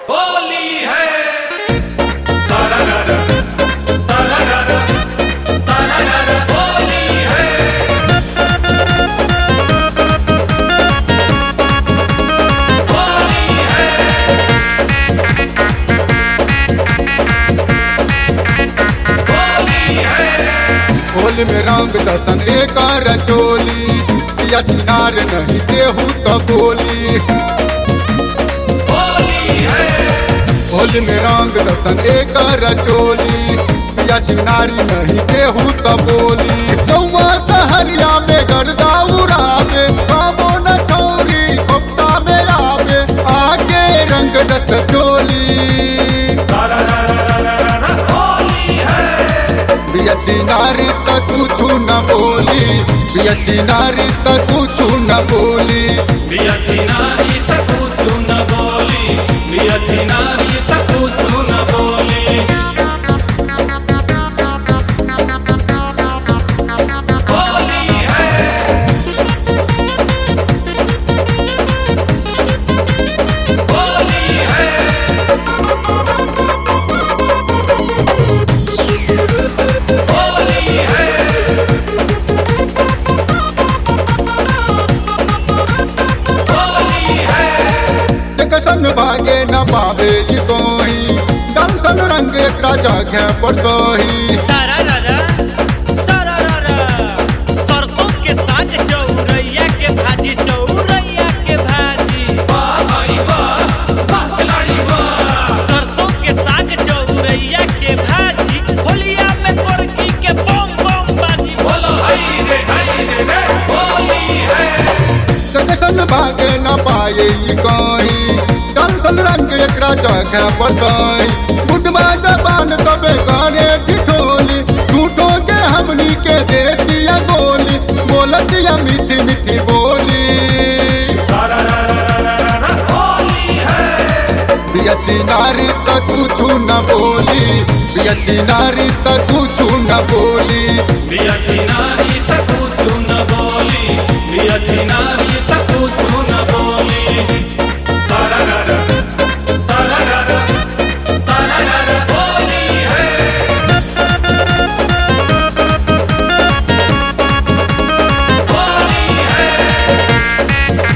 होली है सारा रारा सारा रारा सारा रारा होली है होली है होली है होली में रंग दसन एक रचोली या चिनार नहीं देहू तो बोली। होली है होली में रंग दसन एक रचोली या चिनारी नहीं देहू तो बोली। चौमा सहरिया में गर्दा उड़ावे बाबो न छोरी कोफ्ता में आवे आगे रंग दस चोली। सारा रारा रारा होली है बियती नारी तक कुछ न बोली, बियती नारी तक कुछ न बोली। बिया नारी तक कुछ न बोली, बिया नारी तक कुछ न बोली। होली है होली है होली है होली है संग भागे न पावे जी कोही दर्शन रंग एक जगह पर सोही। सारा रारा सरसों के साग चौरैया के भाजी चौरैया के भाजी वाह भाई वाह वाह खिलाड़ी वाह सरसों के साग चौरैया के भाजी होलिया में कोरकी के बम बम बाजी बोलो हाय रे रे होली है संग भागे न पाए जी कोही दर्शन रंग एक जगह पर सोही। बुढ़वा जबान सबे करे ठिठोली झूठों के हमनी के दे दिया गोली बोलत या मीठी मीठी बोली। सारा रारा होली है बियती नारी तक कुछ न बोली, बियती नारी तक कुछ न बोली। बिया नारी तक कुछ न बोली, बिया नारी तक कुछ न बोली। सारा रारा सारा रारा सारा रारा होली है होली है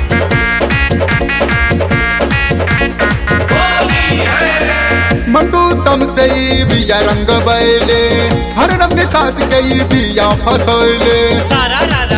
होली है मंडू तम से ही बिया रंग बैले हर रंग के साथ कई बिया फसैले। सारा रारा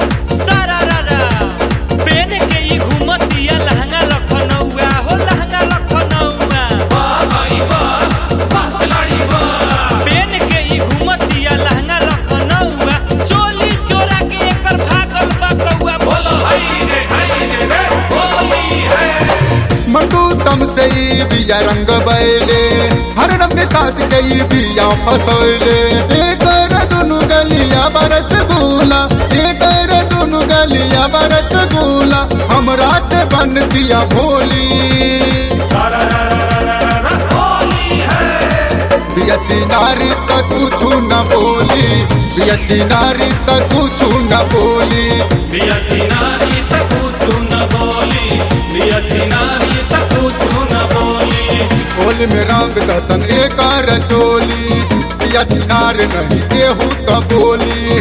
पेन के ही घूमतिया लहंगा लखनऊआ हो लहंगा लखनऊआ वाह भाई वाह वाह खिलाड़ी वाह पेन के ही घूमतिया लहंगा लखनऊआ चोली चोरा के एकर भागल बा कौआ बोलो हाय रे होली है मंडू तम से ही बिया रंग बैले हर रंग के साथ कई बिया फसैले। एक दुनु गलिया बरस गुला एक दुनु गलिया बरस गुला हमरा से बन दिया भोली। सारा रारा होली है बियती नारी तक कुछ न बोली, बियती नारी तक कुछ न बोली। बिया नारी तक कुछ न बोली, बिया नारी तक कुछ न बोली। होली में रंग दसन एक रचोली या चिनार नहीं देहू तो बोली।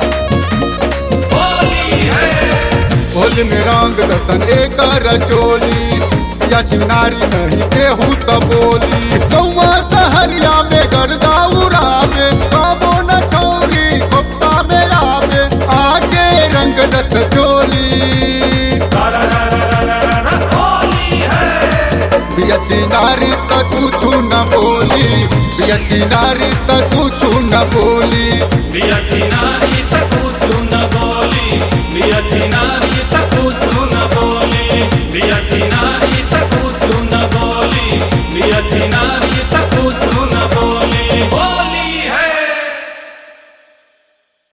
होली है होली में रंग दसन एक रचोली या चिनारी नहीं देहू तो बोली। चौमा सहरिया में गर्दा उड़ावे बाबो न छोरी कोफ्ता में आवे आगे रंग दस चोली। सारा रारा होली है बियती नारी तक कुछ न बोली, बियती नारी तक कुछ न बोली। बिया नारी